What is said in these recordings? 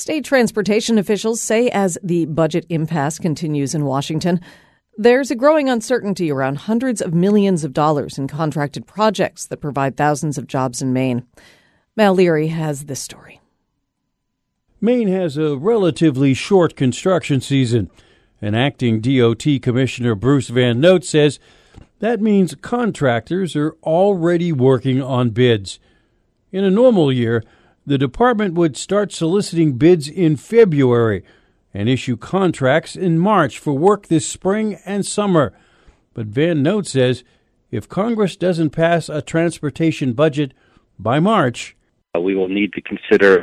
State transportation officials say as the budget impasse continues in Washington, there's a growing uncertainty around hundreds of millions of dollars in contracted projects that provide thousands of jobs in Maine. Mal Leary has this story. Maine has a relatively short construction season, and acting DOT Commissioner Bruce Van Note says that means contractors are already working on bids. In a normal year, the department would start soliciting bids in February and issue contracts in March for work this spring and summer. But Van Note says if Congress doesn't pass a transportation budget by March, we will need to consider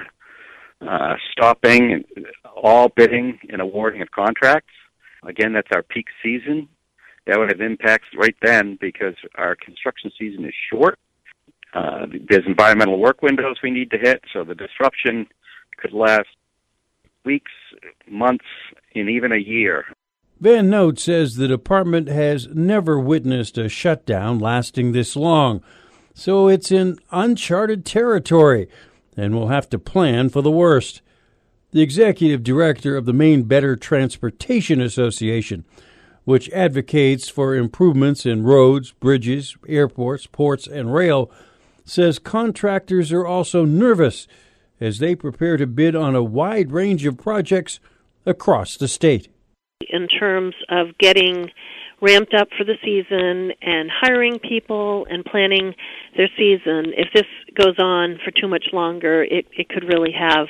stopping all bidding and awarding of contracts. Again, that's our peak season. That would have impacts right then because our construction season is short. There's environmental work windows we need to hit, so the disruption could last weeks, months, and even a year. Van Note says the department has never witnessed a shutdown lasting this long, so it's in uncharted territory and will have to plan for the worst. The executive director of the Maine Better Transportation Association, which advocates for improvements in roads, bridges, airports, ports, and rail, says contractors are also nervous as they prepare to bid on a wide range of projects across the state. In terms of getting ramped up for the season and hiring people and planning their season, if this goes on for too much longer, it could really have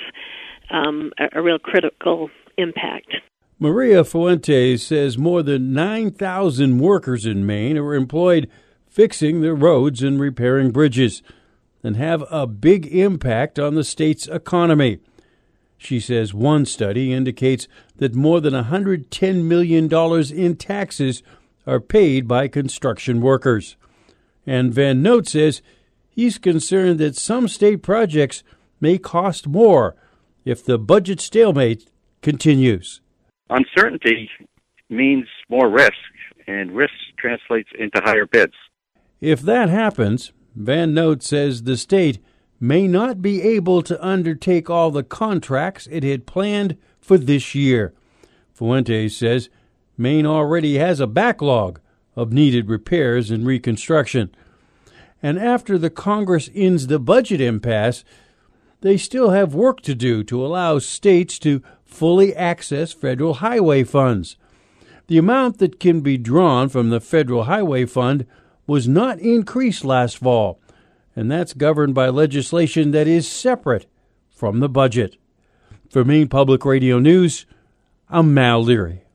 a real critical impact. Maria Fuentes says more than 9,000 workers in Maine are employed fixing the roads and repairing bridges and have a big impact on the state's economy. She says one study indicates that more than $110 million in taxes are paid by construction workers. And Van Note says he's concerned that some state projects may cost more if the budget stalemate continues. Uncertainty means more risk, and risk translates into higher bids. If that happens, Van Note says the state may not be able to undertake all the contracts it had planned for this year. Fuentes says Maine already has a backlog of needed repairs and reconstruction. And after the Congress ends the budget impasse, they still have work to do to allow states to fully access federal highway funds. The amount that can be drawn from the Federal Highway Fund was not increased last fall, and that's governed by legislation that is separate from the budget. For Maine Public Radio News, I'm Mal Leary.